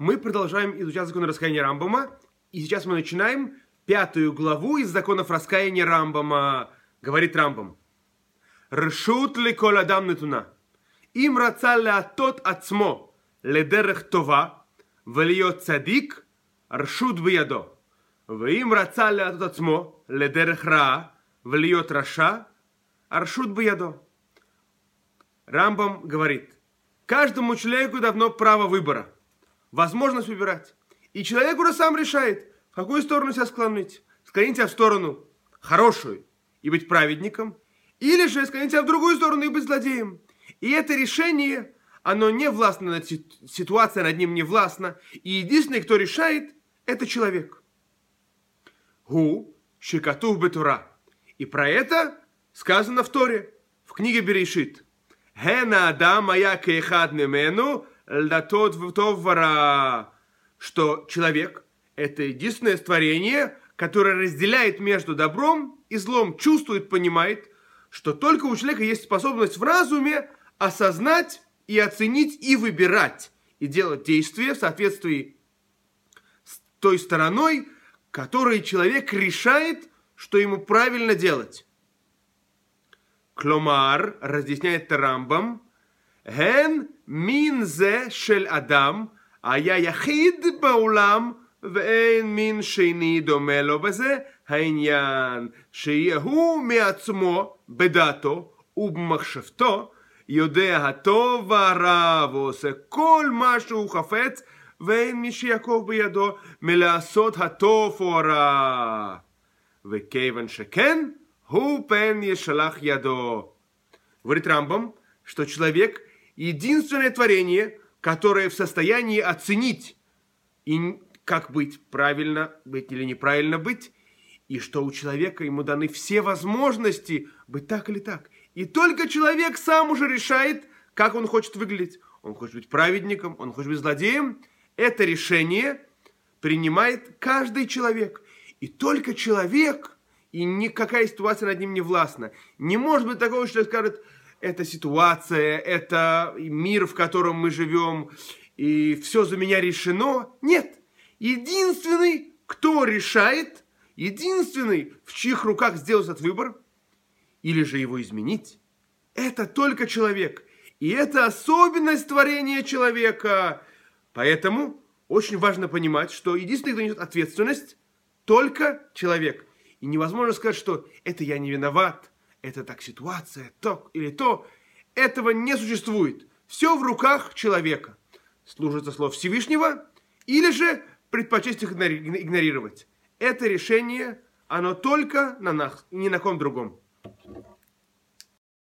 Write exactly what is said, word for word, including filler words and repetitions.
Мы продолжаем изучать законы раскаяния Рамбама, и сейчас мы начинаем пятую главу из законов раскаяния Рамбама. Говорит Рамбам: «Ршут ли кол адам нетуна, им раца леатот ацмо ледерех това, велиот цадик, ршут биядо, ואם רצה להטות עצמו לדרך רעה ולהיות רשע, הרשות בידו». Рамбам говорит: каждому человеку давно право выбора, возможность выбирать. И человек уже сам решает, в какую сторону себя склонить. Склонить себя в сторону хорошую и быть праведником, или же склонить себя в другую сторону и быть злодеем. И это решение, оно не властно над ситуацией, над ним не властна. И единственный, кто решает, это человек. Гу шикатув бетура. И про это сказано в Торе, в книге Берешит. Гена адам ая кехад мимену лдатот втов вара. Что человек – это единственное творение, которое разделяет между добром и злом, чувствует, понимает, что только у человека есть способность в разуме осознать и оценить и выбирать, и делать действия в соответствии с той стороной, который человек решает, что ему правильно делать. Кломар, разъясняет Рамбам, «Ген мин зе шель адам, ая яхид баулам, ואין מין שני דומה לו בזה, העניין שיהיה הוא מעצמו, בדעתו ובמחשבתו, יודע הטוב והרע ועושה כל מה שהוא חפץ, ואין מי שיעקב בידו מלעשות הטוב או הרע. וכיוון שכן, הוא פן ישלח ידו». Говорит Рамбам, что человек – единственное творение, которое в состоянии оценить, и как быть, правильно быть или неправильно быть, и что у человека ему даны все возможности быть так или так. И только человек сам уже решает, как он хочет выглядеть. Он хочет быть праведником, он хочет быть злодеем. Это решение принимает каждый человек. И только человек, и никакая ситуация над ним не властна. Не может быть такого, что скажет: это ситуация, это мир, в котором мы живем, и все за меня решено. Нет. Единственный, кто решает, единственный, в чьих руках сделать этот выбор, или же его изменить, это только человек. И это особенность творения человека. Поэтому очень важно понимать, что единственный, кто несет ответственность, только человек. И невозможно сказать, что это я не виноват, это так ситуация, то или то. Этого не существует. Все в руках человека. Служится слово Всевышнего, или же предпочесть их игнорировать. Это решение, оно только на нас, и ни на ком другом.